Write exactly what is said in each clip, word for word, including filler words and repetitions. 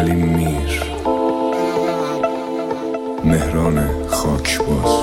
حلیم میر، مهران خاکباز.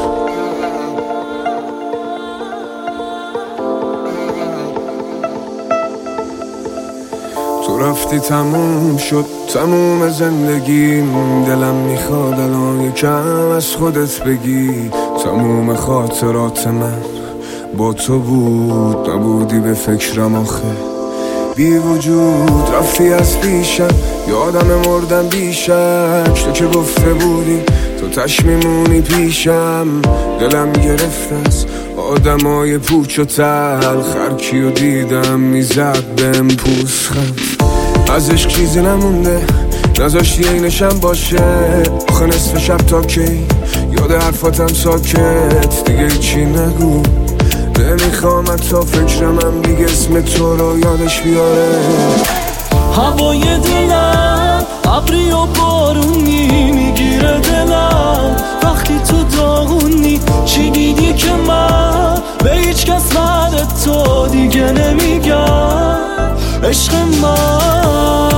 تو رفتی تموم شد تموم زندگیم، دلم میخواد الان یکم از خودت بگی. تموم خاطرات من با تو بود، نبودی به فکرم آخه بی وجود. رفتی از پیشم یادم مردم بیشک، تو که گفته بودی تو تش میمونی پیشم. دلم گرفت از آدمای پوچ و تلخ، هر کیو دیدم میزد بهم پوزخند. از عشق چیزی نمونده نذاشتی اینشم باشه، آخه نصف شب تا کی یاد حرفاتم ساکت. دیگه چی نگو نمیخوام حتی فکرمم دیگه اسم تو رو یادش بیاره. هوای دلم ابری و بارونی میگیره دلم وقتی تو داغونی. چی دیدی که من به هیچ کس بعد تو دیگه نمیگم عشق من،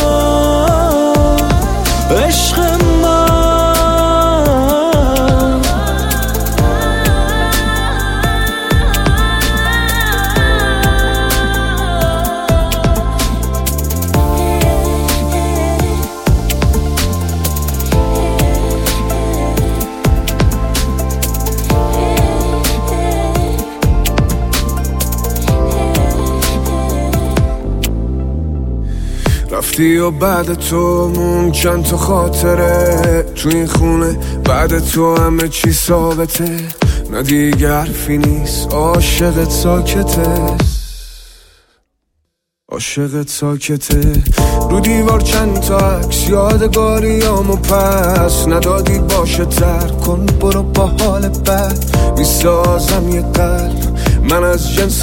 عشق من. رفتی و بعد تو مون چند تا خاطره تو این خونه، بعد تو همه چی ثابته. نه دیگه حرفی نیست، عاشقت ساکته، عاشقت ساکته. رو دیوار چند تا عکس یادگاریامو پس ندادی، باشه تر کن برو با حال بد. میسازم یه قلب من از جنس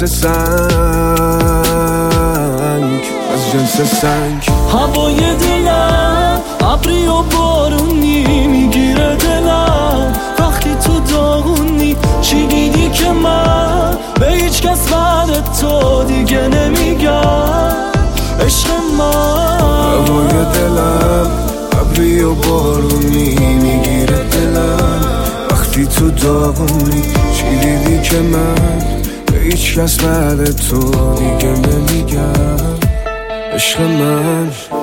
سنگ، از جنس سنگ. هوای دلم ابری و بارونی میگیره دلم وقتی تو داغونی. چی دیدی که من به هیچ کس بعد تو دیگه نمیگم عشق من. هوای دلم ابری و بارونی میگیره دلم وقتی تو داغونی. چی دیدی که من به هیچ کس بعد تو دیگه نمیگم عشق من.